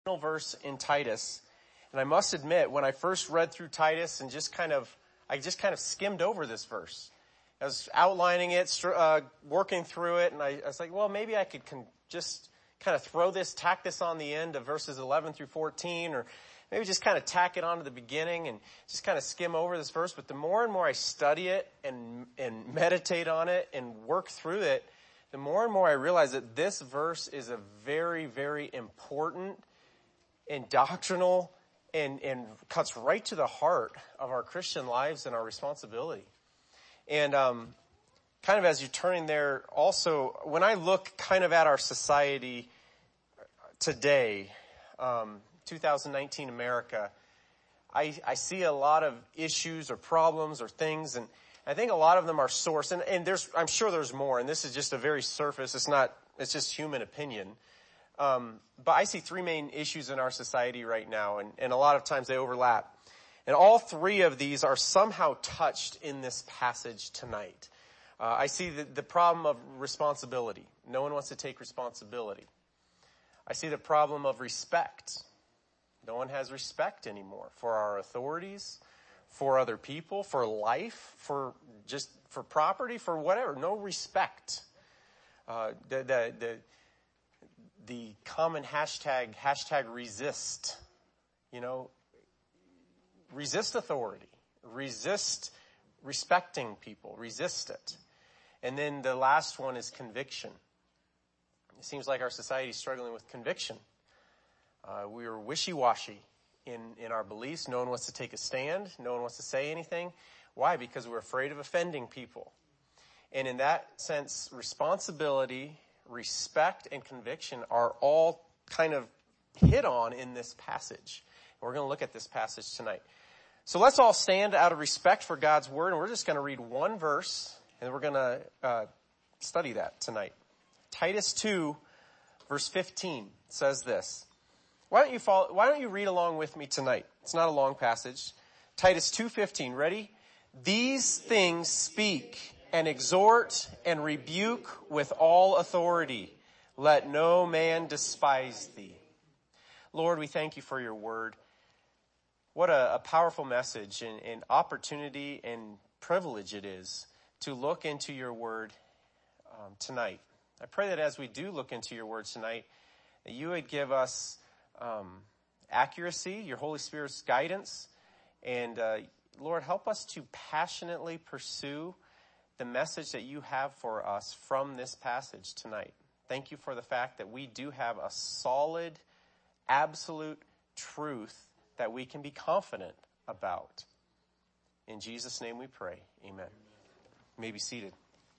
verse in Titus. And I must admit, when I first read through Titus and I just kind of skimmed over this verse. I was outlining it, working through it, and I was like, well, maybe I could just kind of tack this on the end of verses 11 through 14, or maybe just kind of tack it on to the beginning and just kind of skim over this verse. But the more and more I study it and meditate on it and work through it, the more and more I realize that this verse is a very, very important and doctrinal and cuts right to the heart of our Christian lives and our responsibility. And kind of as you're turning there, also, when I look kind of at our society today, 2019 America, I see a lot of issues or problems or things, and I think a lot of them are sourced, and I'm sure there's more, and this is just a very surface, it's just human opinion. But I see three main issues in our society right now, and a lot of times they overlap. And all three of these are somehow touched in this passage tonight. I see the problem of responsibility. No one wants to take responsibility. I see the problem of respect. No one has respect anymore for our authorities, for other people, for life, for property, for whatever. No respect. The common hashtag resist, resist authority, resist respecting people, resist it. And then the last one is conviction. It seems like our society is struggling with conviction. We are wishy-washy in our beliefs. No one wants to take a stand. No one wants to say anything. Why? Because we're afraid of offending people. And in that sense, responsibility, respect, and conviction are all kind of hit on in this passage. And we're going to look at this passage tonight. So let's all stand out of respect for God's word, and we're just going to read one verse, and we're going to study that tonight. Titus 2, verse 15 says this. Why don't you read along with me tonight? It's not a long passage. Titus 2:15, ready? These things speak and exhort and rebuke with all authority. Let no man despise thee. Lord, we thank you for your word. What a powerful message and opportunity and privilege it is to look into your word tonight. I pray that as we do look into your word tonight, that you would give us accuracy, your Holy Spirit's guidance, and Lord, help us to passionately pursue the message that you have for us from this passage tonight. Thank you for the fact that we do have a solid, absolute truth that we can be confident about. In Jesus' name we pray. Amen. You may be seated.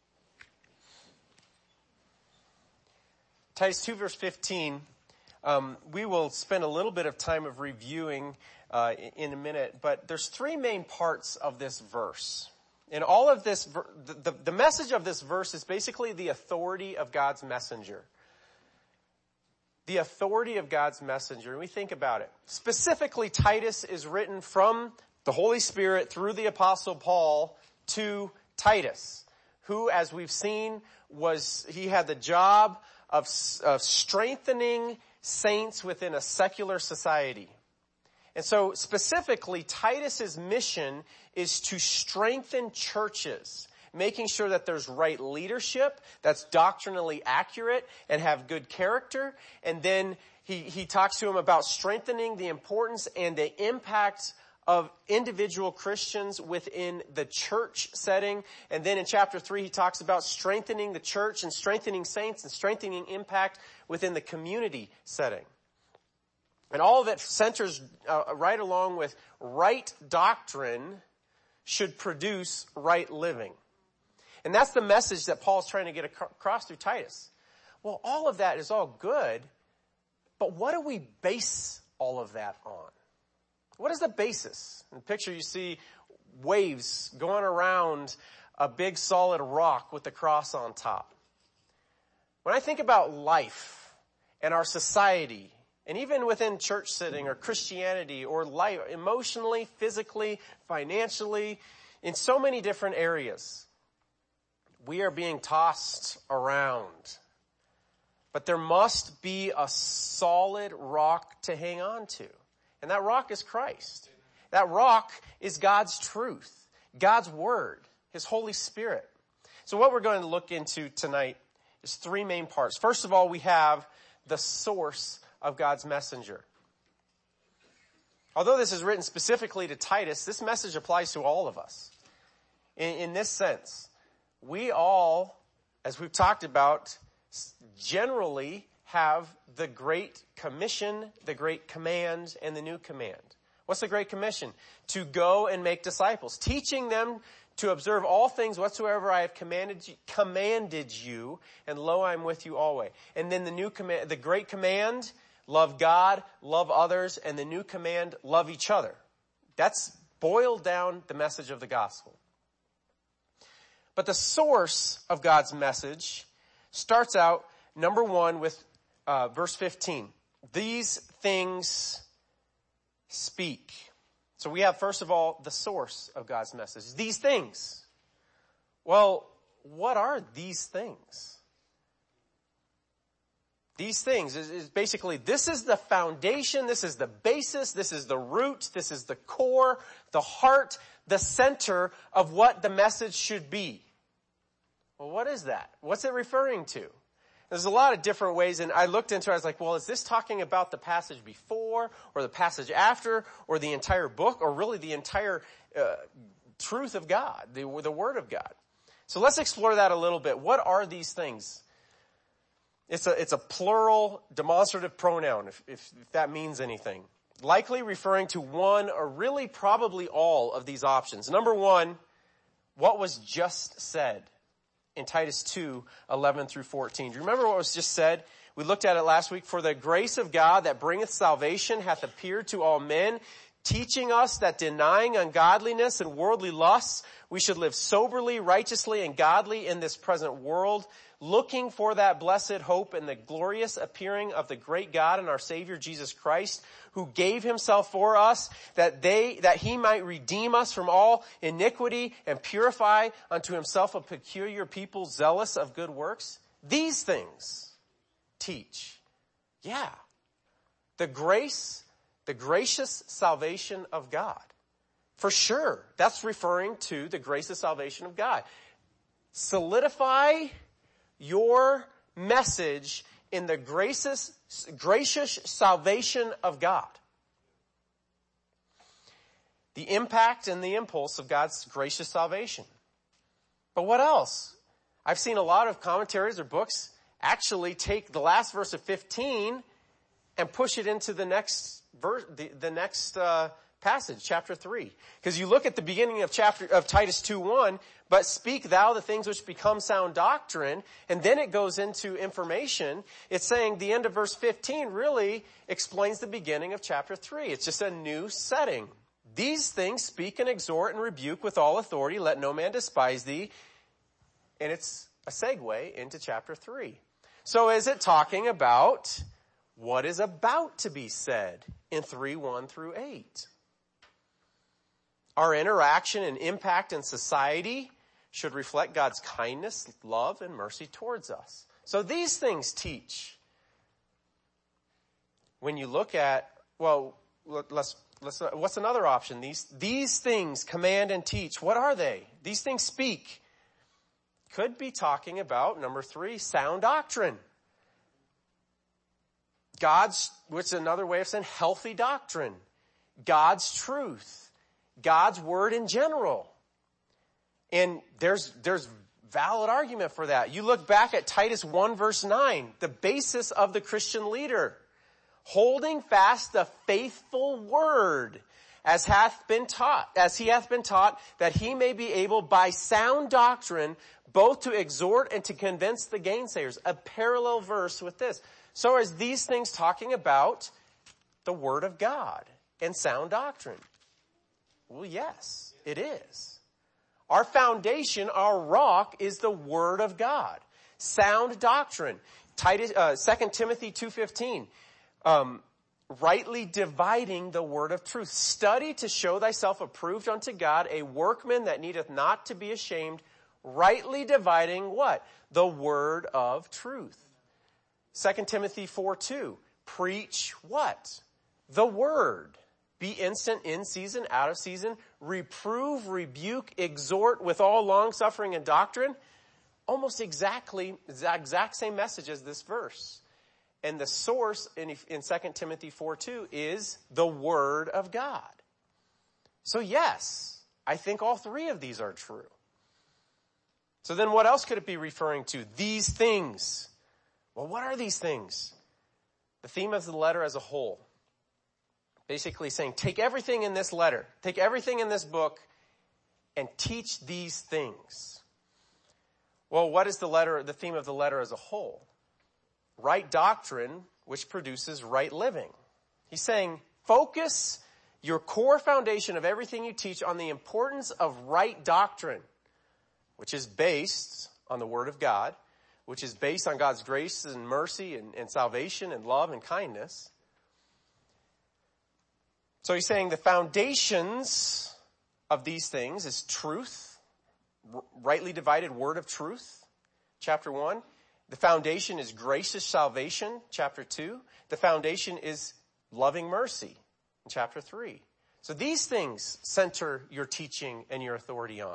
Titus 2 verse 15, we will spend a little bit of time of reviewing in a minute, but there's three main parts of this verse. And all of this, the message of this verse is basically the authority of God's messenger. The authority of God's messenger. And we think about it. Specifically, Titus is written from the Holy Spirit through the Apostle Paul to Titus, who, as we've seen, he had the job of strengthening saints within a secular society. And so specifically, Titus's mission is to strengthen churches, making sure that there's right leadership that's doctrinally accurate and have good character. And then he talks to him about strengthening the importance and the impact of individual Christians within the church setting. And then in chapter 3, he talks about strengthening the church and strengthening saints and strengthening impact within the community setting. And all of it centers right along with right doctrine should produce right living. And that's the message that Paul's trying to get across through Titus. Well, all of that is all good, but what do we base all of that on? What is the basis? In the picture you see waves going around a big solid rock with the cross on top. When I think about life and our society, and even within church sitting or Christianity or life, emotionally, physically, financially, in so many different areas, we are being tossed around But there must be a solid rock to hang on to. And that rock is Christ. That rock is God's truth, God's word, his Holy Spirit. So what we're going to look into tonight is three main parts. First of all, we have the source of God's messenger. Although this is written specifically to Titus, this message applies to all of us. In this sense, we all, as we've talked about, generally have the Great Commission, the Great Command, and the New Command. What's the Great Commission? To go and make disciples, teaching them to observe all things whatsoever I have commanded you, and lo, I am with you always. And then the new command, the Great Command, love God, love others, and the new command, love each other. That's boiled down the message of the gospel. But the source of God's message starts out, number one, with verse 15. These things speak. So we have, first of all, the source of God's message. These things. Well, what are these things? These things is basically, this is the foundation, this is the basis, this is the root, this is the core, the heart, the center of what the message should be. Well, what is that? What's it referring to? There's a lot of different ways, and I looked into it, I was like, well, is this talking about the passage before, or the passage after, or the entire book, or really the entire truth of God, the Word of God? So let's explore that a little bit. What are these things? It's a plural demonstrative pronoun, if that means anything. Likely referring to one, or really probably all of these options. Number one, what was just said in Titus 2, 11 through 14. Do you remember what was just said? We looked at it last week. For the grace of God that bringeth salvation hath appeared to all men, teaching us that denying ungodliness and worldly lusts, we should live soberly, righteously, and godly in this present world, looking for that blessed hope and the glorious appearing of the great God and our Savior Jesus Christ, who gave himself for us, that he might redeem us from all iniquity and purify unto himself a peculiar people zealous of good works. These things teach. Yeah. The gracious salvation of God. For sure. That's referring to the gracious salvation of God. Solidify your message in the gracious salvation of God. The impact and the impulse of God's gracious salvation. But what else? I've seen a lot of commentaries or books actually take the last verse of 15 and push it into the next verse, the next passage, chapter 3. Because you look at the beginning of Titus 2:1, but speak thou the things which become sound doctrine, and then it goes into information. It's saying the end of verse 15 really explains the beginning of chapter 3. It's just a new setting. These things speak and exhort and rebuke with all authority. Let no man despise thee. And it's a segue into chapter 3. So is it talking about what is about to be said in 3:1 through 8? Our interaction and impact in society should reflect God's kindness, love, and mercy towards us. So these things teach. When you look at, well, what's another option? These things command and teach. What are they? These things speak. Could be talking about, number 3, sound doctrine. Which is another way of saying healthy doctrine. God's truth. God's word in general. And there's valid argument for that. You look back at Titus 1 verse 9, the basis of the Christian leader. Holding fast the faithful word as he hath been taught, that he may be able by sound doctrine both to exhort and to convince the gainsayers. A parallel verse with this. So is these things talking about the word of God and sound doctrine? Well, yes, it is. Our foundation, our rock, is the Word of God. Sound doctrine. 2 Timothy 2:15. Rightly dividing the word of truth. Study to show thyself approved unto God, a workman that needeth not to be ashamed, rightly dividing what? The word of truth. 2 Timothy 4:2, preach what? The word. Be instant in season, out of season. Reprove, rebuke, exhort with all long-suffering and doctrine. Almost exactly, the exact same message as this verse. And the source in 2 Timothy 4:2 is the Word of God. So yes, I think all three of these are true. So then what else could it be referring to? These things. Well, what are these things? The theme of the letter as a whole. Basically saying, take everything in this letter, take everything in this book, and teach these things. Well, what is the theme of the letter as a whole? Right doctrine, which produces right living. He's saying, focus your core foundation of everything you teach on the importance of right doctrine, which is based on the Word of God, which is based on God's grace and mercy and salvation and love and kindness. So he's saying the foundations of these things is truth, rightly divided word of truth, chapter 1. The foundation is gracious salvation, chapter 2. The foundation is loving mercy, in chapter 3. So these things center your teaching and your authority on.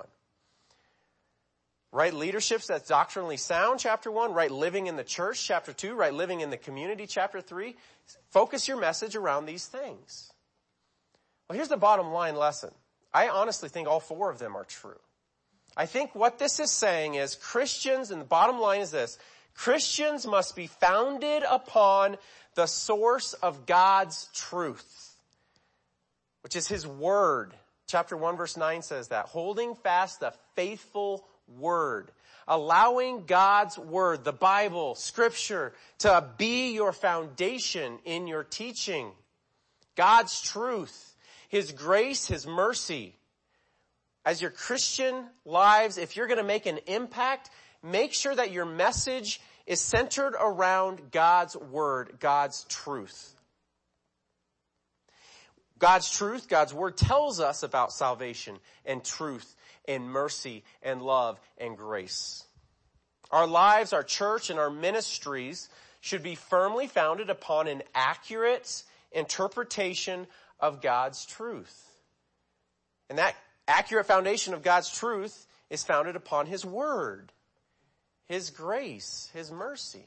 Right leadership that's doctrinally sound, chapter 1. Right living in the church, chapter 2. Right living in the community, chapter 3. Focus your message around these things. Well, here's the bottom line lesson. I honestly think all four of them are true. I think what this is saying is Christians, and the bottom line is this, Christians must be founded upon the source of God's truth, which is His Word. Chapter 1 verse 9 says that, holding fast the faithful Word, allowing God's Word, the Bible, Scripture, to be your foundation in your teaching. God's truth. His grace, His mercy. As your Christian lives, if you're going to make an impact, make sure that your message is centered around God's Word, God's truth. God's truth, God's Word tells us about salvation and truth and mercy and love and grace. Our lives, our church, and our ministries should be firmly founded upon an accurate interpretation of God's truth. And that accurate foundation of God's truth is founded upon His Word, His grace, His mercy.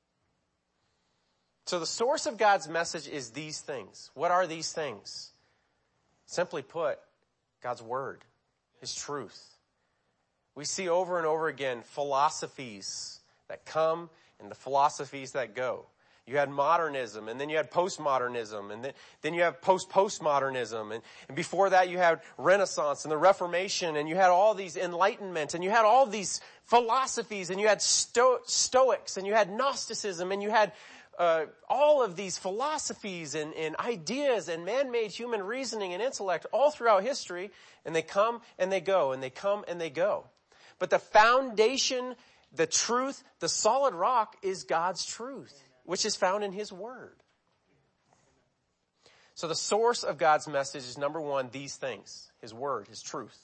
So the source of God's message is these things. What are these things? Simply put, God's Word, His truth. We see over and over again philosophies that come and the philosophies that go. You had modernism, and then you had postmodernism, and then you have postmodernism, and before that you had Renaissance and the Reformation, and you had all these Enlightenment, and you had all these philosophies, and you had Stoics, and you had Gnosticism, and you had all of these philosophies and ideas and man-made human reasoning and intellect all throughout history, and they come and they go, and they come and they go. But the foundation, the truth, the solid rock is God's truth, which is found in His Word. So the source of God's message is, number one, these things. His Word, His truth.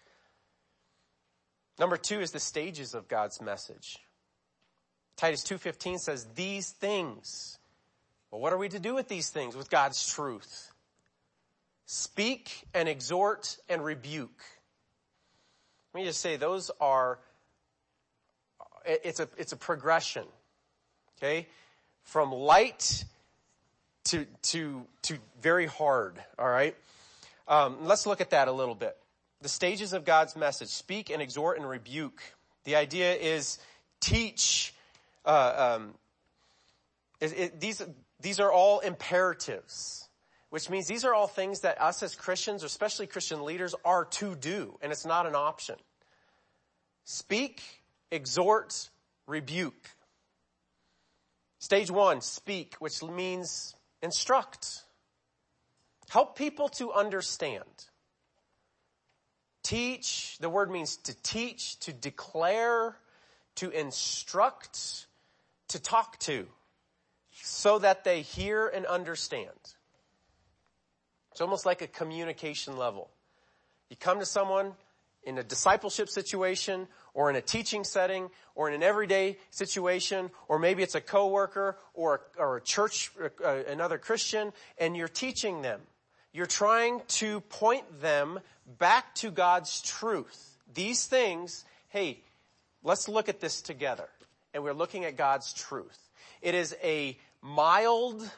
Number two is the stages of God's message. Titus 2:15 says, these things. Well, what are we to do with these things, with God's truth? Speak and exhort and rebuke. Let me just say, those are, it's a progression. Okay? From light to very hard, all right? Let's look at that a little bit. The stages of God's message: speak and exhort and rebuke. The idea is teach. These are all imperatives, which means these are all things that us as Christians, especially Christian leaders, are to do, and it's not an option. Speak, exhort, rebuke. Stage 1, speak, which means instruct. Help people to understand. Teach, the word means to teach, to declare, to instruct, to talk to, so that they hear and understand. It's almost like a communication level. You come to someone, in a discipleship situation, or in a teaching setting, or in an everyday situation, or maybe it's a coworker or a church, another Christian, and you're teaching them. You're trying to point them back to God's truth. These things, hey, let's look at this together. And we're looking at God's truth. It is a mild,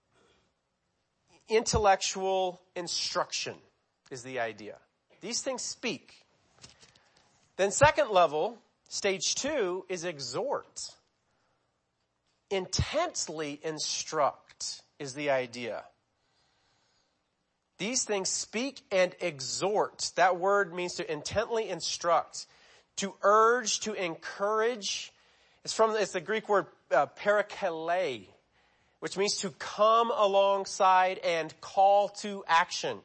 intellectual instruction is the idea. These things speak. Then second level, stage 2, is exhort. Intensely instruct is the idea. These things speak and exhort. That word means to intently instruct, to urge, to encourage. It's the Greek word parakele, which means to come alongside and call to action.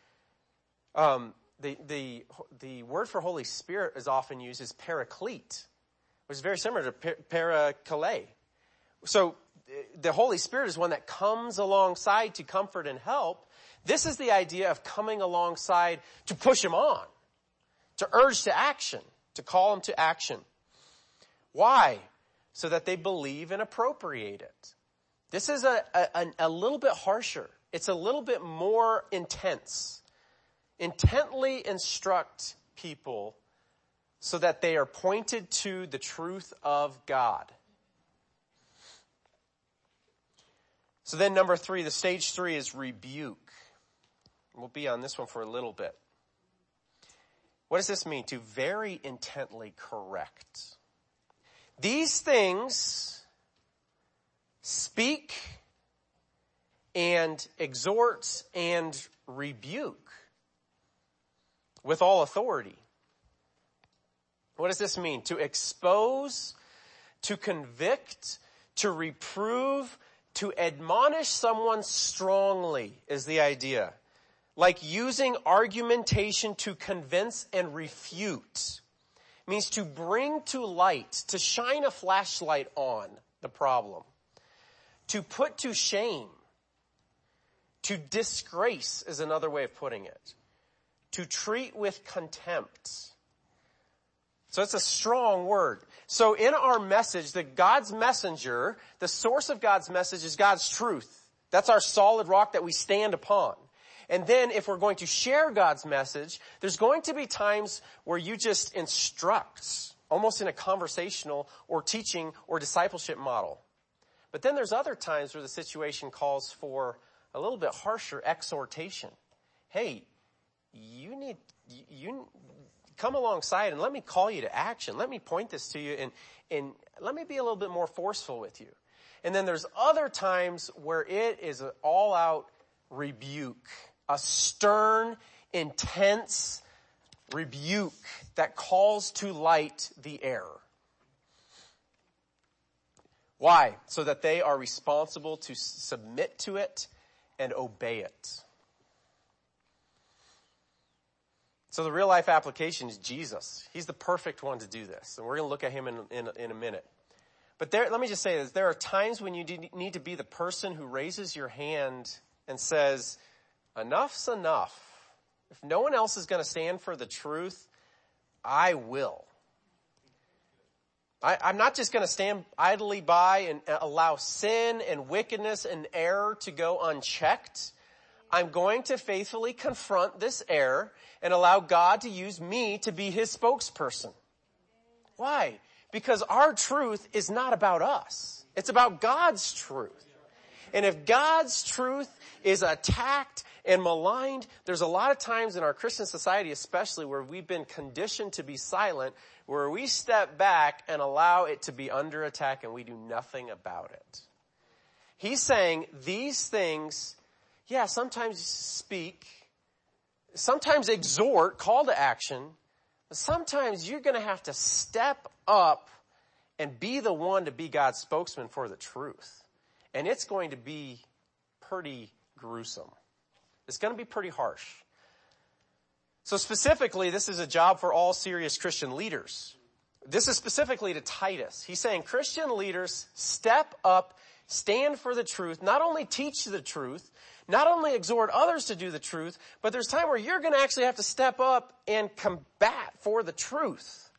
The word for Holy Spirit is often used as paraclete, which is very similar to parakele. So the Holy Spirit is one that comes alongside to comfort and help. This is the idea of coming alongside to push them on, to urge to action, to call them to action. Why? So that they believe and appropriate it. This is a little bit harsher. It's a little bit more intense. Intently instruct people so that they are pointed to the truth of God. So then number 3, the stage 3 is rebuke. We'll be on this one for a little bit. What does this mean? To very intently correct. These things speak and exhort and rebuke with all authority. What does this mean? To expose, to convict, to reprove, to admonish someone strongly is the idea. Like using argumentation to convince and refute. It means to bring to light, to shine a flashlight on the problem. To put to shame. To disgrace is another way of putting it. To treat with contempt. So it's a strong word. So in our message, God's messenger, the source of God's message is God's truth. That's our solid rock that we stand upon. And then if we're going to share God's message, there's going to be times where you just instruct, almost in a conversational or teaching or discipleship model. But then there's other times where the situation calls for a little bit harsher exhortation. Hey, you come alongside and let me call you to action. Let me point this to you and let me be a little bit more forceful with you. And then there's other times where it is an all-out rebuke, a stern, intense rebuke that calls to light the error. Why? So that they are responsible to submit to it and obey it. So the real life application is Jesus. He's the perfect one to do this. And we're going to look at him in a minute. But let me just say this. There are times when you need to be the person who raises your hand and says, enough's enough. If no one else is going to stand for the truth, I will. I'm not just going to stand idly by and allow sin and wickedness and error to go unchecked. I'm going to faithfully confront this error and allow God to use me to be his spokesperson. Why? Because our truth is not about us. It's about God's truth. And if God's truth is attacked and maligned, there's a lot of times in our Christian society especially where we've been conditioned to be silent, where we step back and allow it to be under attack and we do nothing about it. He's saying these things, yeah, sometimes speak, sometimes exhort, call to action, but sometimes you're going to have to step up and be the one to be God's spokesman for the truth. And it's going to be pretty gruesome. It's going to be pretty harsh. So specifically, this is a job for all serious Christian leaders. This is specifically to Titus. He's saying Christian leaders step up stand for the truth, not only teach the truth, not only exhort others to do the truth, but there's time where you're going to actually have to step up and combat for the truth.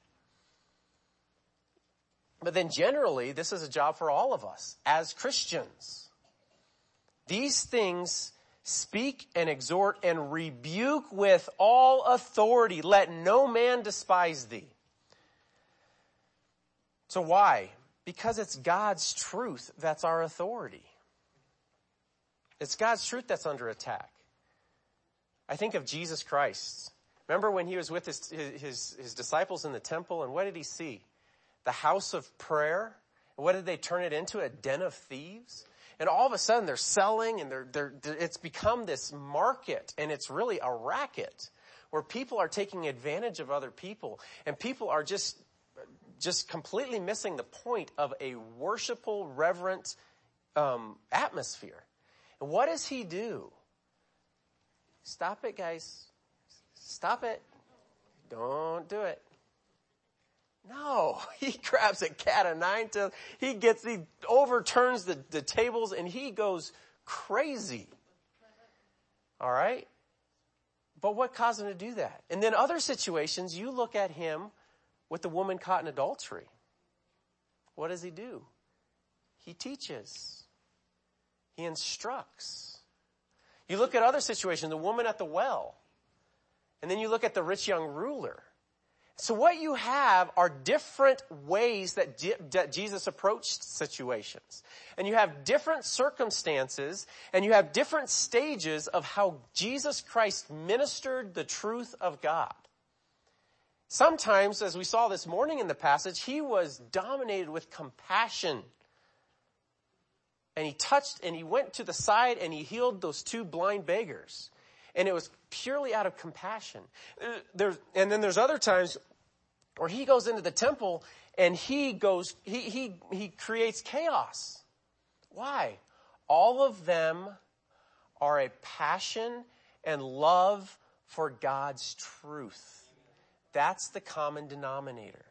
But then generally, this is a job for all of us as Christians. These things speak and exhort and rebuke with all authority. Let no man despise thee. So why? Because it's God's truth that's our authority. It's God's truth that's under attack. I think of Jesus Christ. Remember when he was with his disciples in the temple, and what did he see? The house of prayer. And what did they turn it into? A den of thieves? And all of a sudden they're selling, and it's become this market, and it's really a racket where people are taking advantage of other people, and people are just completely missing the point of a worshipful, reverent atmosphere. And what does he do? Stop it, guys. Stop it. Don't do it. No, he grabs a cat of nine tails. He overturns the tables, and he goes crazy. All right? But what caused him to do that? And then other situations, you look at him with the woman caught in adultery. What does he do? He teaches. He instructs. You look at other situations, the woman at the well. And then you look at the rich young ruler. So what you have are different ways that Jesus approached situations. And you have different circumstances, and you have different stages of how Jesus Christ ministered the truth of God. Sometimes, as we saw this morning in the passage, he was dominated with compassion. And he touched and he went to the side and he healed those two blind beggars. And it was purely out of compassion. And then there's other times where he goes into the temple and he creates chaos. Why? All of them are a passion and love for God's truth. That's the common denominator.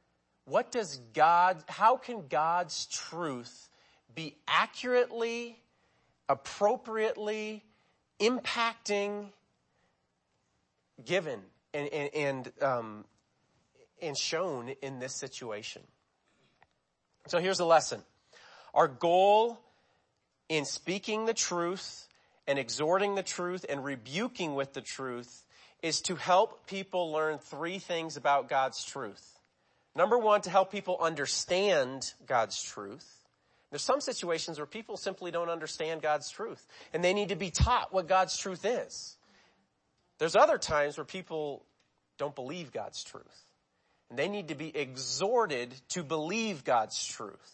How can God's truth be accurately, appropriately, impacting, given, and shown in this situation? So here's the lesson. Our goal in speaking the truth and exhorting the truth and rebuking with the truth is to help people learn three things about God's truth. Number one, to help people understand God's truth. There's some situations where people simply don't understand God's truth, and they need to be taught what God's truth is. There's other times where people don't believe God's truth, and they need to be exhorted to believe God's truth.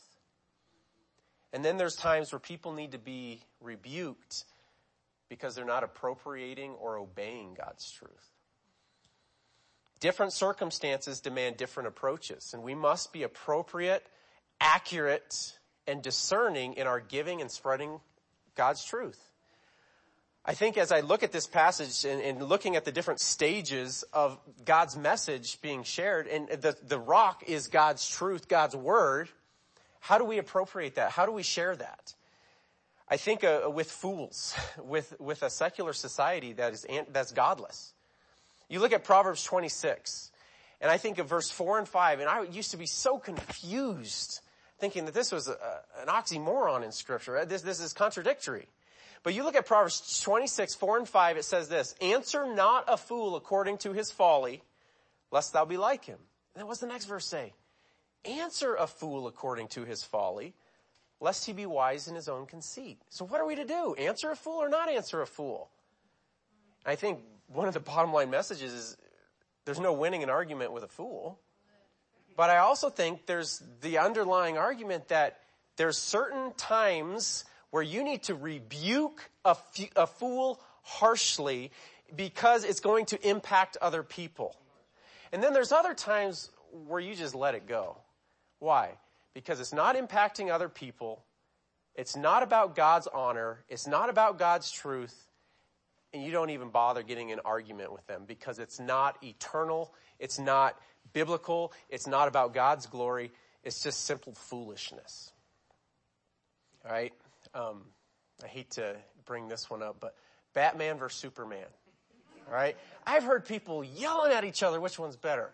And then there's times where people need to be rebuked because they're not appropriating or obeying God's truth. Different circumstances demand different approaches, and we must be appropriate, accurate, and discerning in our giving and spreading God's truth. I think as I look at this passage and looking at the different stages of God's message being shared, and the rock is God's truth, God's word, how do we appropriate that? How do we share that? I think with fools, with a secular society that's godless. You look at Proverbs 26, and I think of verse 4 and 5, and I used to be so confused, thinking that this was an oxymoron in Scripture. This is contradictory. But you look at Proverbs 26, 4 and 5, it says this: answer not a fool according to his folly, lest thou be like him. And then what's the next verse say? Answer a fool according to his folly, lest he be wise in his own conceit. So what are we to do? Answer a fool or not answer a fool? I think one of the bottom line messages is there's no winning an argument with a fool. But I also think there's the underlying argument that there's certain times where you need to rebuke a fool harshly because it's going to impact other people. And then there's other times where you just let it go. Why? Because it's not impacting other people. It's not about God's honor. It's not about God's truth. And you don't even bother getting an argument with them because it's not eternal. It's not biblical. It's not about God's glory. It's just simple foolishness. All right. I hate to bring this one up, but Batman versus Superman. All right. I've heard people yelling at each other. Which one's better?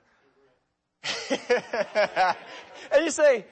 And you say,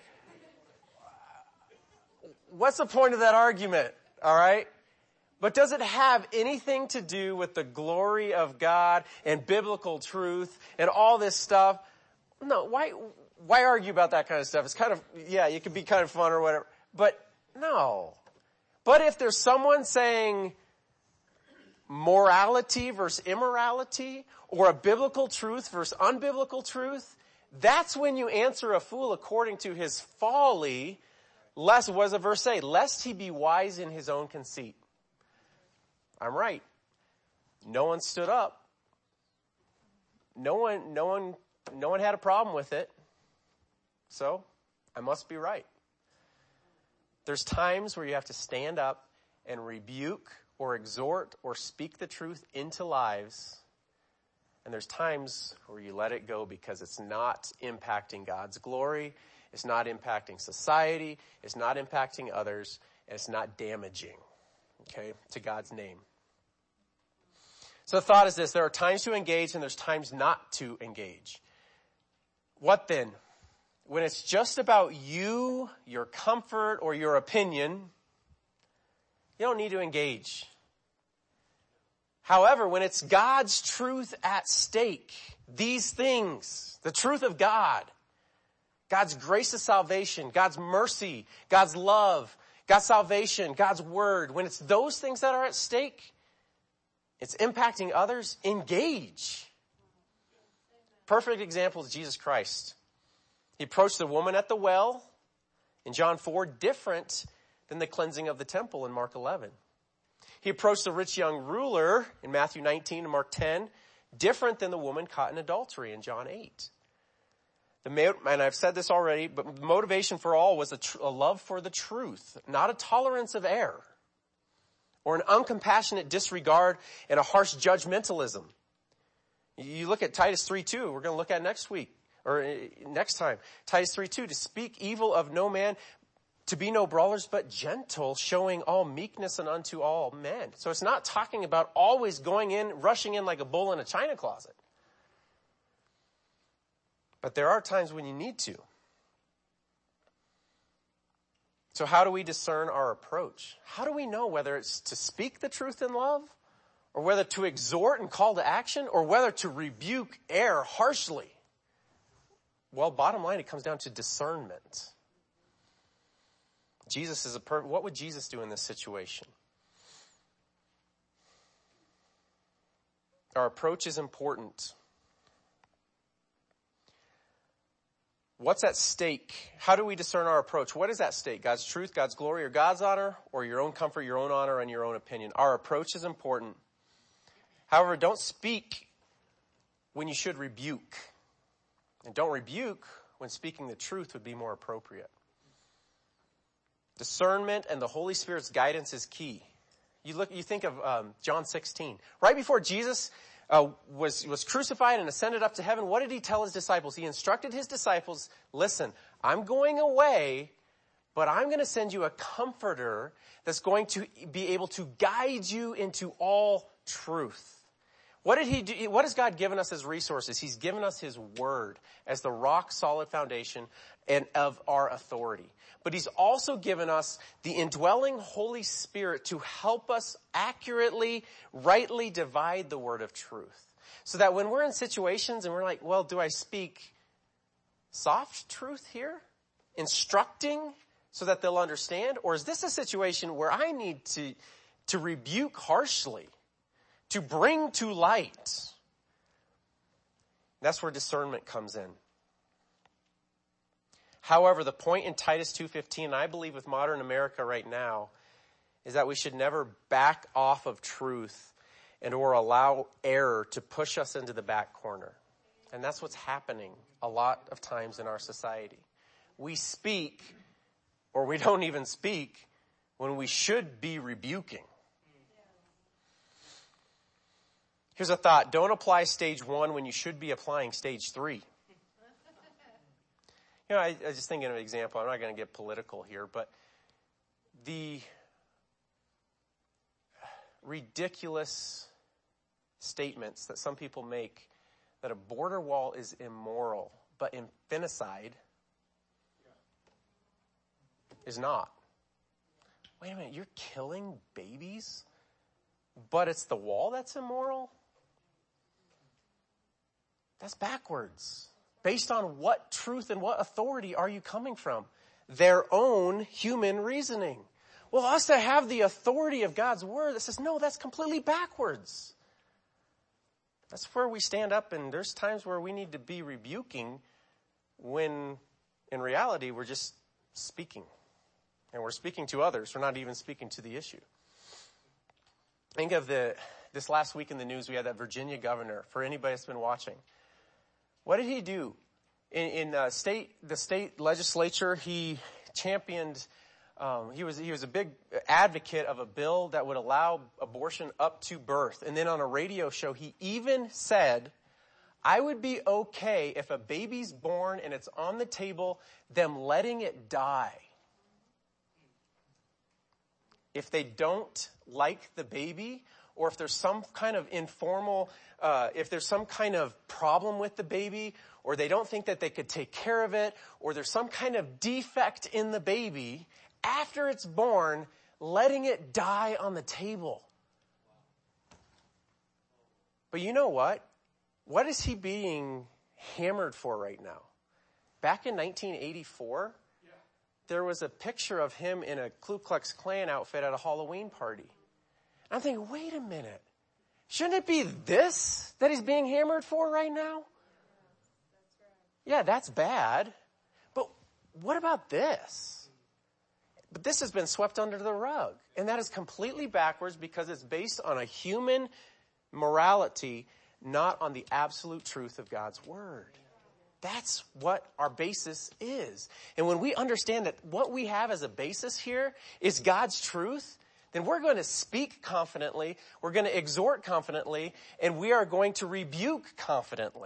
what's the point of that argument? All right. But does it have anything to do with the glory of God and biblical truth and all this stuff? No. Why argue about that kind of stuff? It's kind of, yeah, it can be kind of fun or whatever. But no. But if there's someone saying morality versus immorality, or a biblical truth versus unbiblical truth, that's when you answer a fool according to his folly, lest, what does the verse say? Lest he be wise in his own conceit. I'm right. No one stood up. No one had a problem with it. So, I must be right. There's times where you have to stand up and rebuke or exhort or speak the truth into lives. And there's times where you let it go because it's not impacting God's glory. It's not impacting society. It's not impacting others. And it's not damaging, okay, to God's name. So the thought is this: there are times to engage and there's times not to engage. What then? When it's just about you, your comfort, or your opinion, you don't need to engage. However, when it's God's truth at stake, these things, the truth of God, God's grace of salvation, God's mercy, God's love, God's salvation, God's word, when it's those things that are at stake, it's impacting others, engage. Perfect example is Jesus Christ. He approached the woman at the well in John 4, different than the cleansing of the temple in Mark 11. He approached the rich young ruler in Matthew 19 and Mark 10, different than the woman caught in adultery in John 8. And I've said this already, but the motivation for all was a love for the truth, not a tolerance of error or an uncompassionate disregard and a harsh judgmentalism. You look at Titus 3:2, we're going to look at next week. Or next time, Titus 3:2, to speak evil of no man, to be no brawlers, but gentle, showing all meekness and unto all men. So it's not talking about always going in, rushing in like a bull in a china closet. But there are times when you need to. So how do we discern our approach? How do we know whether it's to speak the truth in love, or whether to exhort and call to action, or whether to rebuke error harshly? Well, bottom line, it comes down to discernment. Jesus is what would Jesus do in this situation? Our approach is important. What's at stake? How do we discern our approach? What is at stake? God's truth, God's glory, or God's honor, or your own comfort, your own honor, and your own opinion? Our approach is important. However, don't speak when you should rebuke. And don't rebuke when speaking the truth would be more appropriate. Discernment and the Holy Spirit's guidance is key. You think of John 16. Right before Jesus was crucified and ascended up to heaven, what did he tell his disciples? He instructed his disciples, listen, I'm going away, but I'm going to send you a comforter that's going to be able to guide you into all truth. What did he do? What has God given us as resources? He's given us his word as the rock solid foundation and of our authority. But he's also given us the indwelling Holy Spirit to help us accurately, rightly divide the word of truth. So that when we're in situations and we're like, well, do I speak soft truth here? Instructing so that they'll understand? Or is this a situation where I need to rebuke harshly? To bring to light. That's where discernment comes in. However, the point in Titus 2:15, and I believe with modern America right now, is that we should never back off of truth and or allow error to push us into the back corner. And that's what's happening a lot of times in our society. We speak, or we don't even speak, when we should be rebuking. Here's a thought. Don't apply stage 1 when you should be applying stage 3. I just thinking of an example. I'm not going to get political here, but the ridiculous statements that some people make that a border wall is immoral, but infanticide is not. Wait a minute, you're killing babies, but it's the wall that's immoral? That's backwards. Based on what truth and what authority are you coming from? Their own human reasoning. Well, us to have the authority of God's word that says, no, that's completely backwards. That's where we stand up, and there's times where we need to be rebuking when in reality we're just speaking. And we're speaking to others. We're not even speaking to the issue. Think of this last week in the news, we had that Virginia governor, for anybody that's been watching. What did he do? In the state legislature, he championed, he was a big advocate of a bill that would allow abortion up to birth. And then on a radio show, he even said, I would be okay if a baby's born and it's on the table, them letting it die. If they don't like the baby, or if there's some kind of informal, if there's some kind of problem with the baby, or they don't think that they could take care of it, or there's some kind of defect in the baby, after it's born, letting it die on the table. But you know what? What is he being hammered for right now? Back in 1984, there was a picture of him in a Ku Klux Klan outfit at a Halloween party. I'm thinking, wait a minute. Shouldn't it be this that he's being hammered for right now? Yeah, that's bad. But what about this? But this has been swept under the rug. And that is completely backwards because it's based on a human morality, not on the absolute truth of God's word. That's what our basis is. And when we understand that what we have as a basis here is God's truth, then we're going to speak confidently, we're going to exhort confidently, and we are going to rebuke confidently.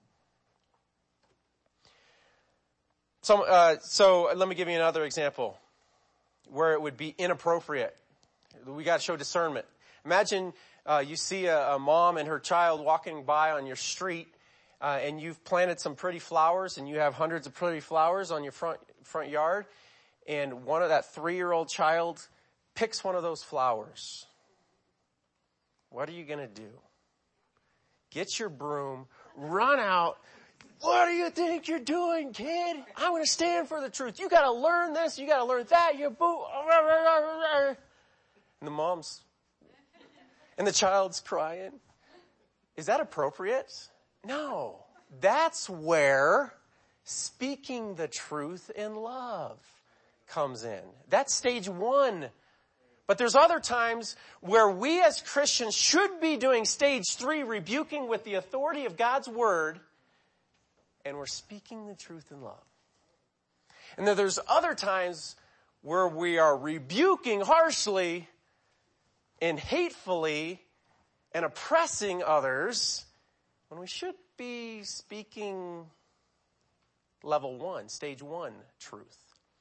So let me give you another example where it would be inappropriate. We got to show discernment. Imagine you see a mom and her child walking by on your street, and you've planted some pretty flowers, and you have hundreds of pretty flowers on your front yard, and that 3-year-old child picks one of those flowers. What are you going to do? Get your broom, run out. What do you think you're doing, kid? I'm going to stand for the truth. You got to learn this. You got to learn that. You boo. And the mom's, and the child's crying. Is that appropriate? No. That's where speaking the truth in love comes in. That's stage 1. But there's other times where we as Christians should be doing stage 3, rebuking with the authority of God's word, and we're speaking the truth in love. And then there's other times where we are rebuking harshly and hatefully and oppressing others when we should be speaking level 1, stage 1 truth.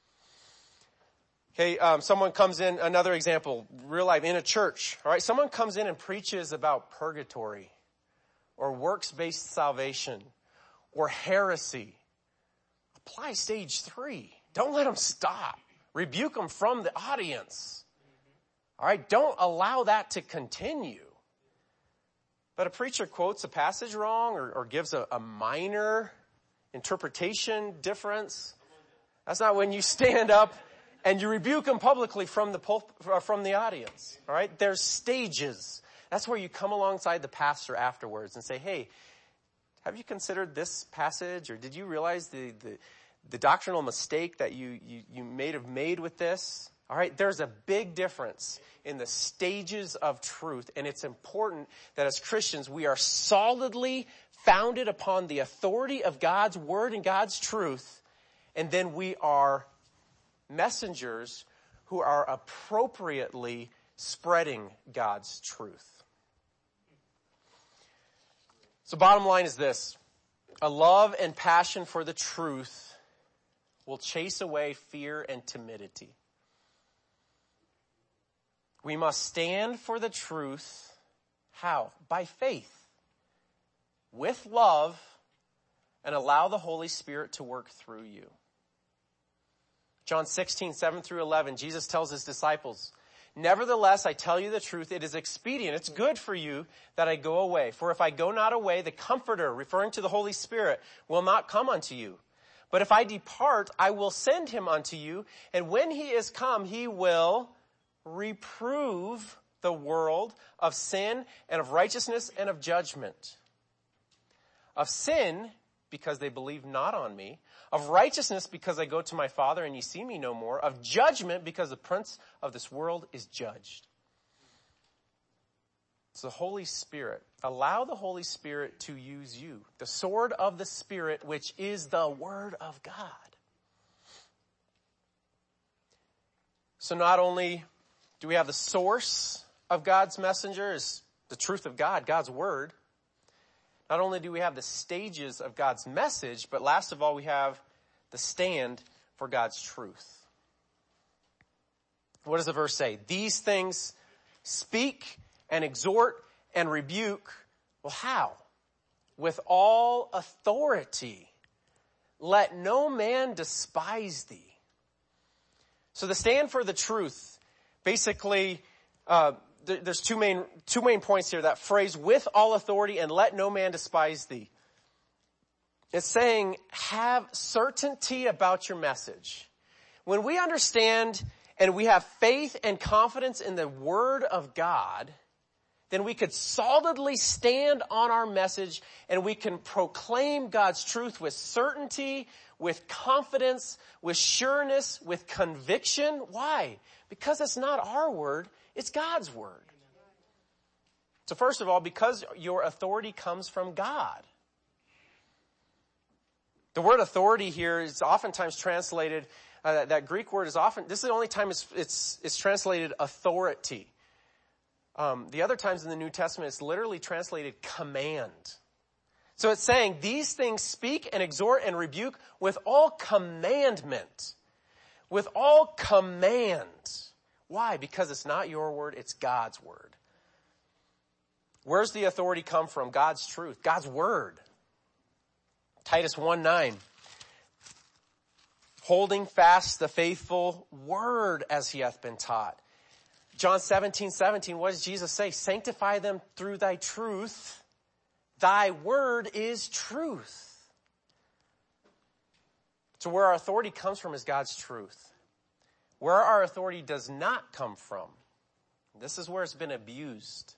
Okay, someone comes in, another example, real life, in a church, all right? Someone comes in and preaches about purgatory or works-based salvation or heresy. Apply stage 3. Don't let them stop. Rebuke them from the audience. All right, don't allow that to continue. But a preacher quotes a passage wrong or gives a minor interpretation difference. That's not when you stand up and you rebuke them publicly from the audience. All right? There's stages. That's where you come alongside the pastor afterwards and say, hey, have you considered this passage? Or did you realize the doctrinal mistake that you may have made with this? All right? There's a big difference in the stages of truth. And it's important that as Christians, we are solidly founded upon the authority of God's word and God's truth. And then we are messengers who are appropriately spreading God's truth. So bottom line is this: a love and passion for the truth will chase away fear and timidity. We must stand for the truth. How? By faith, with love, and allow the Holy Spirit to work through you. John 16:7-11, Jesus tells his disciples, "Nevertheless, I tell you the truth, it is expedient, it's good for you that I go away. For if I go not away, the Comforter," referring to the Holy Spirit, "will not come unto you. But if I depart, I will send him unto you. And when he is come, he will reprove the world of sin and of righteousness and of judgment. Of sin, because they believe not on me. Of righteousness, because I go to my Father and ye see me no more. Of judgment, because the prince of this world is judged." It's the Holy Spirit. Allow the Holy Spirit to use you. The sword of the Spirit, which is the Word of God. So not only do we have the source of God's messenger, is the truth of God, God's Word. Not only do we have the stages of God's message, but last of all, we have the stand for God's truth. What does the verse say? "These things speak and exhort and rebuke." Well, how? "With all authority. Let no man despise thee." So the stand for the truth, basically, there's two main points here. That phrase, "with all authority," and "let no man despise thee." It's saying, have certainty about your message. When we understand and we have faith and confidence in the Word of God, then we could solidly stand on our message and we can proclaim God's truth with certainty, with confidence, with sureness, with conviction. Why? Because it's not our word, it's God's word. So first of all, because your authority comes from God. The word authority here is oftentimes translated, that Greek word is often, this is the only time it's translated authority. The other times in the New Testament, it's literally translated command. So it's saying, these things speak and exhort and rebuke with all commandment. With all command. Why? Because it's not your word, it's God's word. Where's the authority come from? God's truth, God's word. Titus 1:9. "Holding fast the faithful word as he hath been taught." John 17:17, what does Jesus say? "Sanctify them through thy truth. Thy word is truth." So where our authority comes from is God's truth. Where our authority does not come from, this is where it's been abused.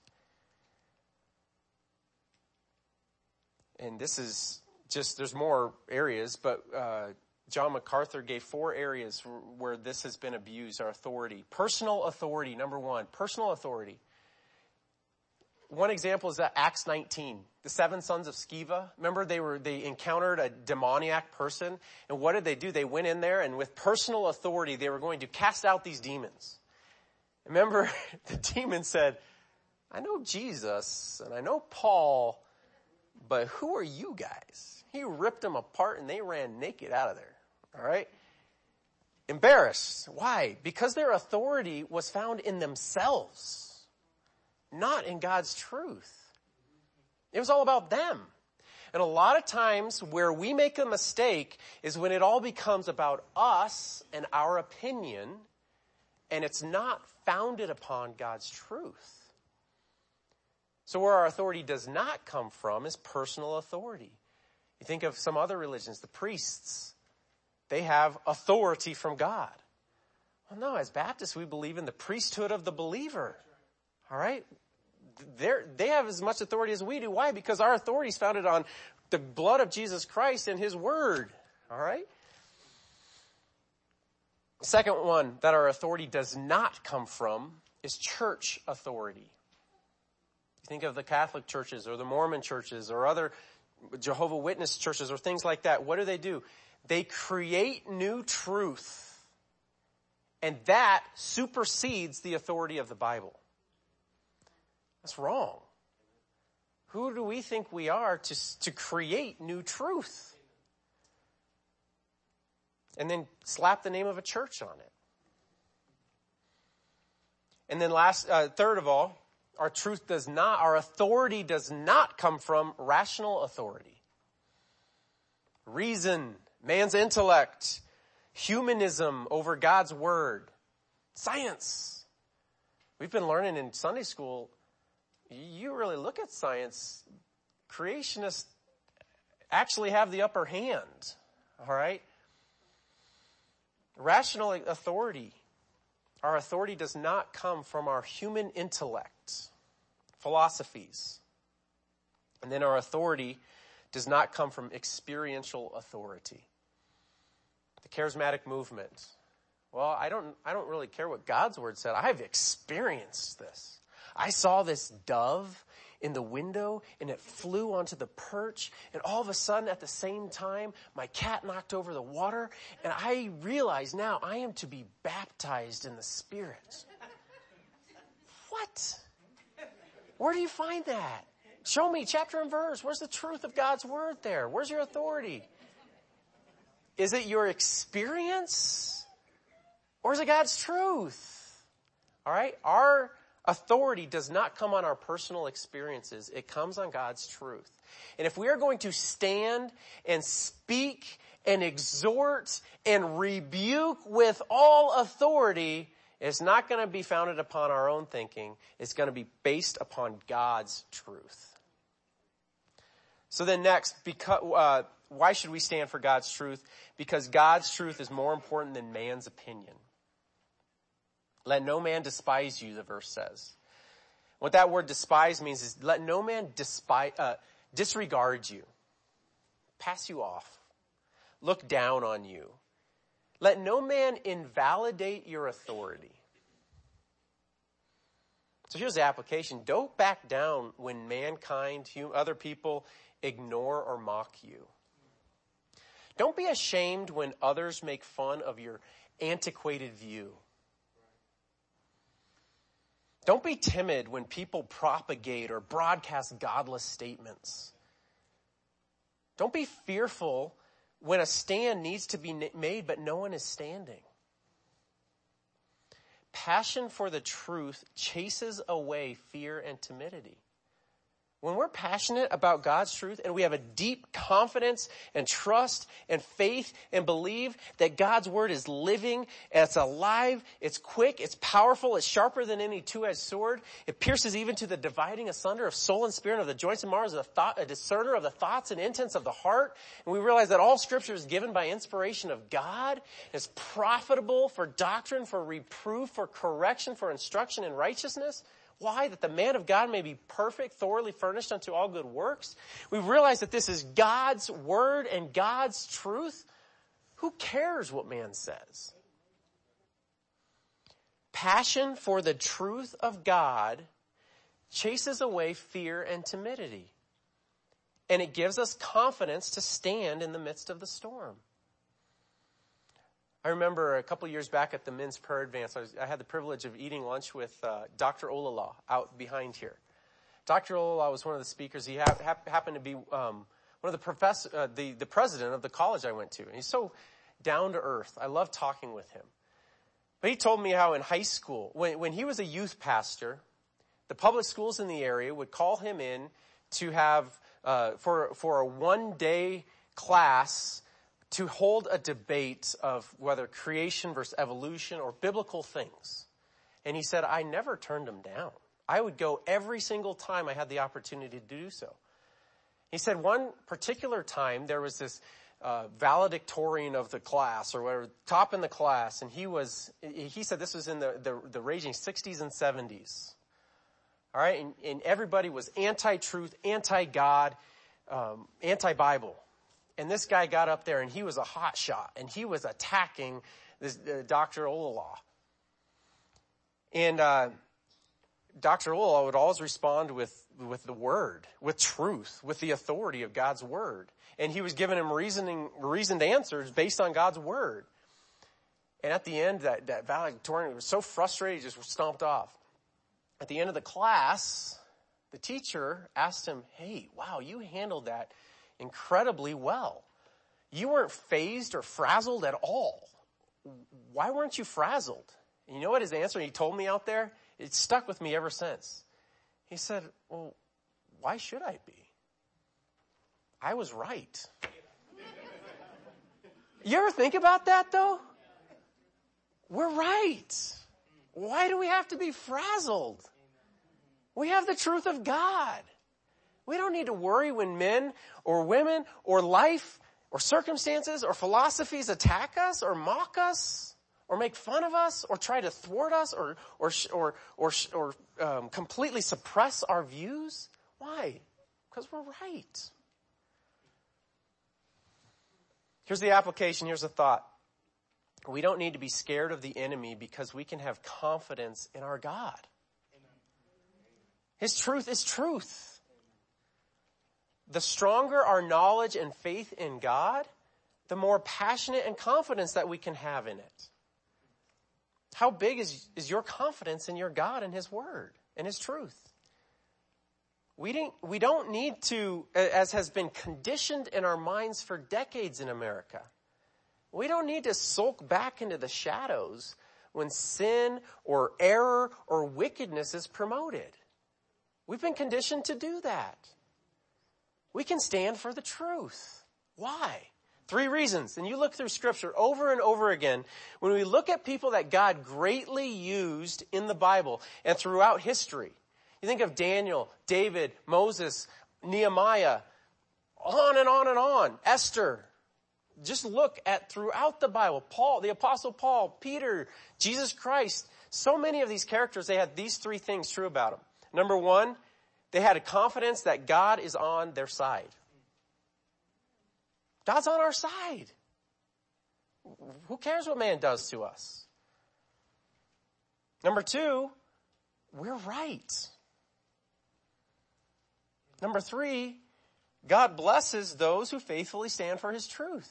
And this is just, there's more areas, but John MacArthur gave 4 areas where this has been abused, our authority. Personal authority, number 1. Personal authority. One example is that Acts 19, the 7 sons of Sceva. Remember, they encountered a demoniac person, and what did they do? They went in there, and with personal authority, they were going to cast out these demons. Remember, the demon said, "I know Jesus, and I know Paul, but who are you guys?" He ripped them apart, and they ran naked out of there. All right? Embarrassed. Why? Because their authority was found in themselves, not in God's truth. It was all about them. And a lot of times where we make a mistake is when it all becomes about us and our opinion, and it's not founded upon God's truth. So where our authority does not come from is personal authority. You think of some other religions, the priests. They have authority from God. Well, no, as Baptists, we believe in the priesthood of the believer. All right? They have as much authority as we do. Why? Because our authority is founded on the blood of Jesus Christ and his word. All right? Second one that our authority does not come from is church authority. You think of the Catholic churches or the Mormon churches or other Jehovah's Witness churches or things like that. What do? They create new truth, and that supersedes the authority of the Bible. That's wrong. Who do we think we are to create new truth? And then slap the name of a church on it. And then third of all, our authority does not come from rational authority. Reason, man's intellect, humanism over God's word, science. We've been learning in Sunday school, you really look at science, creationists actually have the upper hand, all right? Rational authority. Our authority does not come from our human intellect, philosophies. And then our authority does not come from experiential authority. The charismatic movement. Well, I don't really care what God's word said. I've experienced this. I saw this dove in the window and it flew onto the perch, and all of a sudden at the same time my cat knocked over the water, and I realize now I am to be baptized in the Spirit. What? Where do you find that? Show me chapter and verse. Where's the truth of God's word there? Where's your authority? Is it your experience? Or is it God's truth? All right? Our authority does not come on our personal experiences. It comes on God's truth. And if we are going to stand and speak and exhort and rebuke with all authority, it's not going to be founded upon our own thinking. It's going to be based upon God's truth. So then next, why should we stand for God's truth? Because God's truth is more important than man's opinion. Let no man despise you, the verse says. What that word despise means is let no man disregard you, pass you off, look down on you. Let no man invalidate your authority. So here's the application. Don't back down when mankind, other people, ignore or mock you. Don't be ashamed when others make fun of your antiquated view. Don't be timid when people propagate or broadcast godless statements. Don't be fearful when a stand needs to be made but no one is standing. Passion for the truth chases away fear and timidity. When we're passionate about God's truth and we have a deep confidence and trust and faith and believe that God's word is living, it's alive, it's quick, it's powerful, it's sharper than any two-edged sword. It pierces even to the dividing asunder of soul and spirit, of the joints and marrows, a discerner of the thoughts and intents of the heart. And we realize that all scripture is given by inspiration of God. It's profitable for doctrine, for reproof, for correction, for instruction in righteousness. Why? That the man of God may be perfect, thoroughly furnished unto all good works. We realize that this is God's word and God's truth. Who cares what man says? Passion for the truth of God chases away fear and timidity. And it gives us confidence to stand in the midst of the storm. I remember a couple of years back at the Men's Prayer Advance, I had the privilege of eating lunch with Dr. Olala out behind here. Dr. Olala was one of the speakers. He happened to be one of the president of the college I went to. And he's so down to earth. I love talking with him. But he told me how in high school, when he was a youth pastor, the public schools in the area would call him in to have for a one-day class to hold a debate of whether creation versus evolution or biblical things. And he said, I never turned him down. I would go every single time I had the opportunity to do so. He said one particular time there was this valedictorian of the class or whatever, top in the class, and he said this was in the raging 60s and 70s. All right, and everybody was anti-truth, anti-God, anti-Bible. And this guy got up there and he was a hot shot and he was attacking this Dr. Olala. And Dr. Olala would always respond with the word, with truth, with the authority of God's word. And he was giving him reasoned answers based on God's word. And at the end, that valedictorian was so frustrated, he just stomped off. At the end of the class, the teacher asked him, hey, wow, you handled that incredibly well. You weren't fazed or frazzled at all. Why weren't you frazzled? And you know what his answer, he told me out there? It stuck with me ever since. He said, well, why should I be? I was right. You ever think about that though? We're right. Why do we have to be frazzled? We have the truth of God. We don't need to worry when men or women or life or circumstances or philosophies attack us or mock us or make fun of us or try to thwart us or completely suppress our views. Why? Because we're right. Here's the application. Here's the thought. We don't need to be scared of the enemy because we can have confidence in our God. His truth is truth. The stronger our knowledge and faith in God, the more passionate and confidence that we can have in it. How big is your confidence in your God and His Word and His truth? We don't need to, as has been conditioned in our minds for decades in America, we don't need to sulk back into the shadows when sin or error or wickedness is promoted. We've been conditioned to do that. We can stand for the truth. Why? 3 reasons. And you look through Scripture over and over again. When we look at people that God greatly used in the Bible and throughout history, you think of Daniel, David, Moses, Nehemiah, on and on and on, Esther. Just look at throughout the Bible, Paul, the Apostle Paul, Peter, Jesus Christ. So many of these characters, they had these 3 things true about them. Number 1, they had a confidence that God is on their side. God's on our side. Who cares what man does to us? Number 2, we're right. Number 3, God blesses those who faithfully stand for His truth.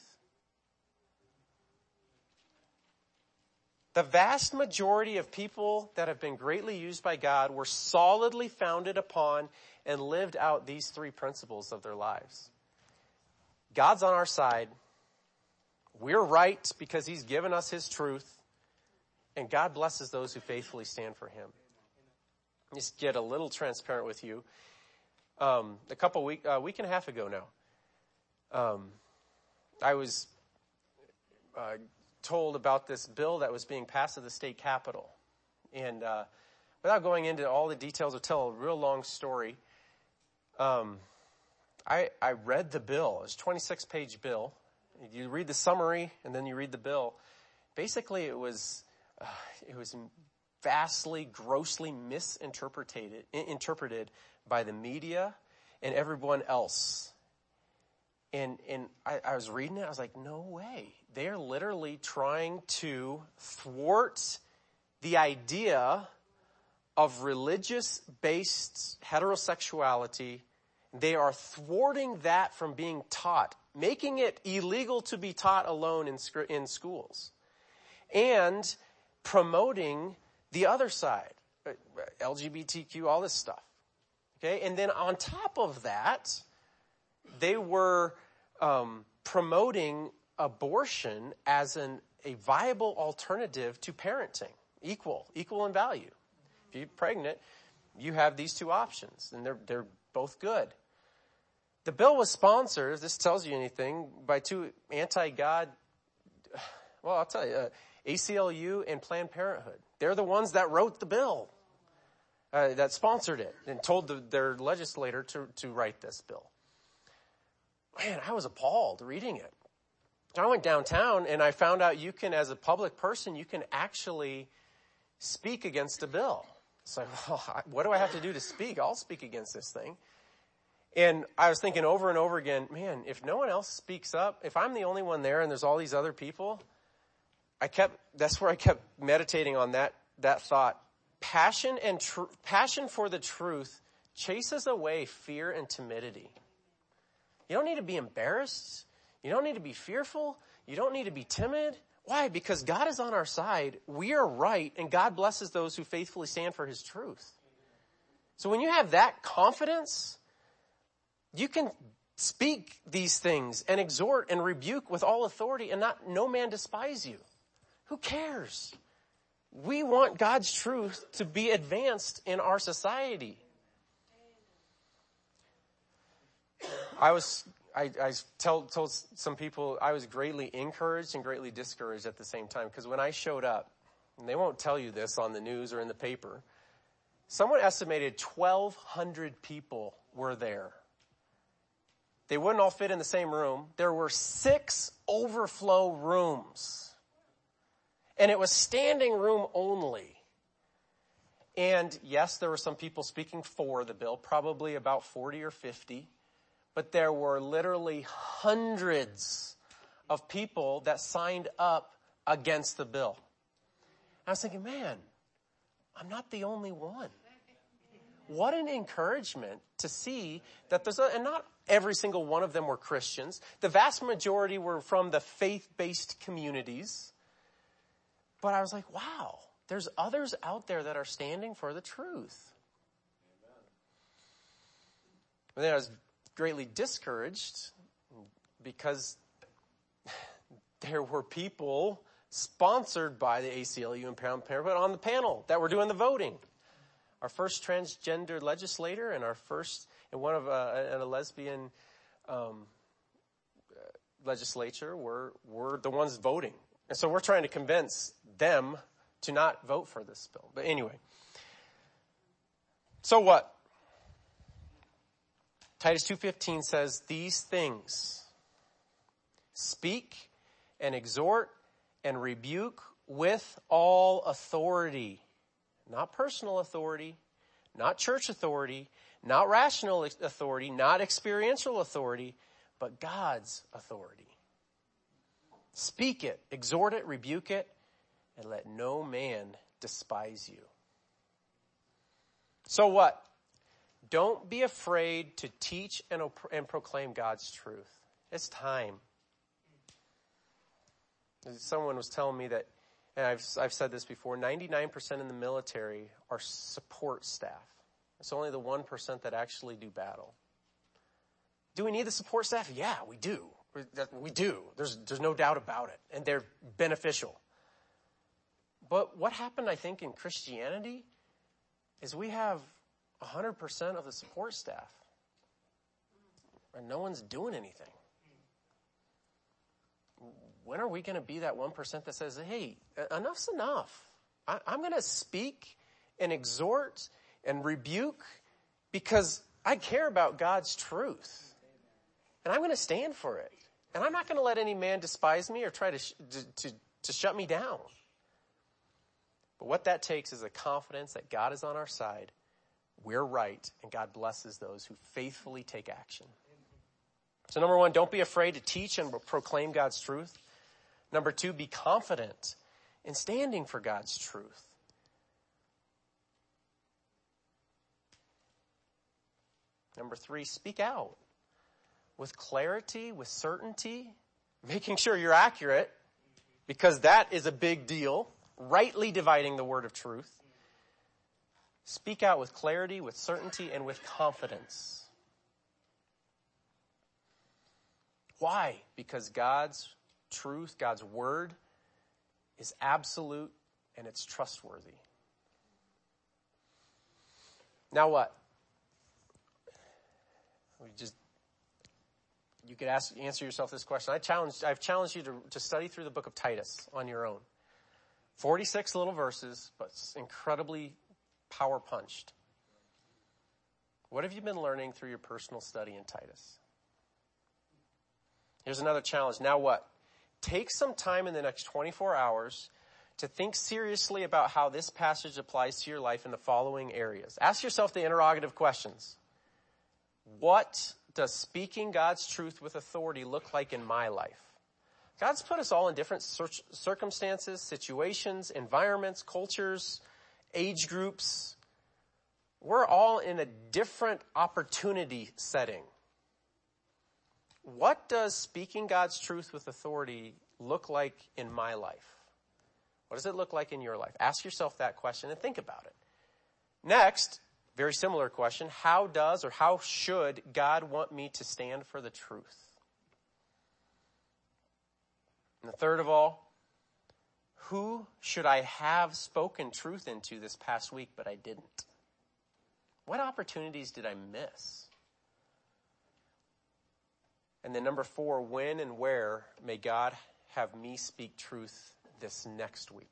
The vast majority of people that have been greatly used by God were solidly founded upon and lived out these 3 principles of their lives. God's on our side. We're right because He's given us His truth. And God blesses those who faithfully stand for Him. Just get a little transparent with you. A week and a half ago now, I was told about this bill that was being passed at the state capitol. And without going into all the details, I'll tell a real long story. I read the bill. It's a 26-page bill. You read the summary, and then you read the bill. Basically, it was vastly, grossly interpreted by the media and everyone else. And I was reading it, I was like, no way. They are literally trying to thwart the idea of religious-based heterosexuality. They are thwarting that from being taught, making it illegal to be taught alone in schools, and promoting the other side, LGBTQ, all this stuff. Okay, and then on top of that, they were promoting abortion as a viable alternative to parenting, equal in value. If you're pregnant, you have these 2 options, and they're both good. The bill was sponsored, if this tells you anything, by 2 anti-God, well, I'll tell you, ACLU and Planned Parenthood. They're the ones that wrote the bill, that sponsored it, and told their legislator to write this bill. Man, I was appalled reading it. I went downtown and I found out you can, as a public person, you can actually speak against a bill. It's like, well, what do I have to do to speak? I'll speak against this thing. And I was thinking over and over again, man, if no one else speaks up, if I'm the only one there and there's all these other people, that's where I kept meditating on that thought. Passion for the truth chases away fear and timidity. You don't need to be embarrassed. You don't need to be fearful. You don't need to be timid. Why? Because God is on our side. We are right, and God blesses those who faithfully stand for His truth. So when you have that confidence, you can speak these things and exhort and rebuke with all authority and no man despise you. Who cares? We want God's truth to be advanced in our society. I told some people I was greatly encouraged and greatly discouraged at the same time, because when I showed up, and they won't tell you this on the news or in the paper, someone estimated 1,200 people were there. They wouldn't all fit in the same room. There were 6 overflow rooms. And it was standing room only. And yes, there were some people speaking for the bill, probably about 40 or 50. But there were literally hundreds of people that signed up against the bill. I was thinking, man, I'm not the only one. What an encouragement to see that and not every single one of them were Christians. The vast majority were from the faith-based communities. But I was like, wow, there's others out there that are standing for the truth. But then I was greatly discouraged because there were people sponsored by the ACLU and Planned Parenthood on the panel that were doing the voting. Our first transgender legislator and a lesbian legislature were the ones voting. And so we're trying to convince them to not vote for this bill. But anyway. So what? Titus 2:15 says, these things speak and exhort and rebuke with all authority. Not personal authority, not church authority, not rational authority, not experiential authority, but God's authority. Speak it, exhort it, rebuke it, and let no man despise you. So what? Don't be afraid to teach and proclaim God's truth. It's time. Someone was telling me that, and I've said this before, 99% in the military are support staff. It's only the 1% that actually do battle. Do we need the support staff? Yeah, we do. We do. There's no doubt about it. And they're beneficial. But what happened, I think, in Christianity is we have 100% of the support staff. And no one's doing anything. When are we going to be that 1% that says, hey, enough's enough. I'm going to speak and exhort and rebuke because I care about God's truth. And I'm going to stand for it. And I'm not going to let any man despise me or try to shut me down. But what that takes is a confidence that God is on our side. We're right, and God blesses those who faithfully take action. So number 1, don't be afraid to teach and proclaim God's truth. Number 2, be confident in standing for God's truth. Number 3, speak out with clarity, with certainty, making sure you're accurate, because that is a big deal, rightly dividing the word of truth. Speak out with clarity, with certainty, and with confidence. Why? Because God's truth, God's word, is absolute and it's trustworthy. Now what? You could answer yourself this question. I've challenged you to study through the book of Titus on your own. 46 little verses, but incredibly power punched. What have you been learning through your personal study in Titus? Here's another challenge. Now what? Take some time in the next 24 hours to think seriously about how this passage applies to your life in the following areas. Ask yourself the interrogative questions. What does speaking God's truth with authority look like in my life? God's put us all in different circumstances, situations, environments, cultures, age groups. We're all in a different opportunity setting. What does speaking God's truth with authority look like in my life? What does it look like in your life? Ask yourself that question and think about it. Next, very similar question, how does or how should God want me to stand for the truth? And the third of all, Who should I have spoken truth into this past week, but I didn't? What opportunities did I miss? And then number 4, when and where may God have me speak truth this next week?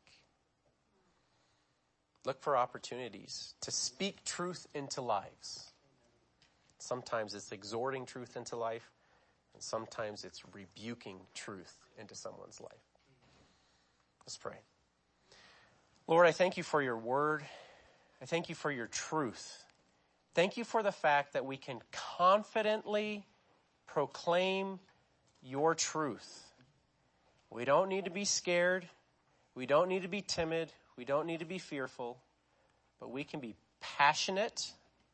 Look for opportunities to speak truth into lives. Sometimes it's exhorting truth into life, and sometimes it's rebuking truth into someone's life. Let's pray. Lord, I thank you for your word. I thank you for your truth. Thank you for the fact that we can confidently proclaim your truth. We don't need to be scared. We don't need to be timid. We don't need to be fearful. But we can be passionate,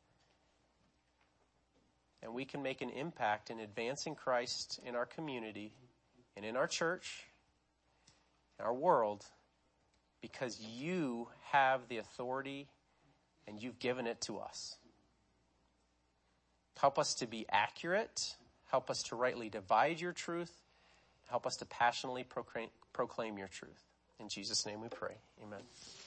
and we can make an impact in advancing Christ in our community and in our church, our world, because you have the authority and you've given it to us. Help us to be accurate. Help us to rightly divide your truth. Help us to passionately proclaim your truth. In Jesus' name we pray. Amen.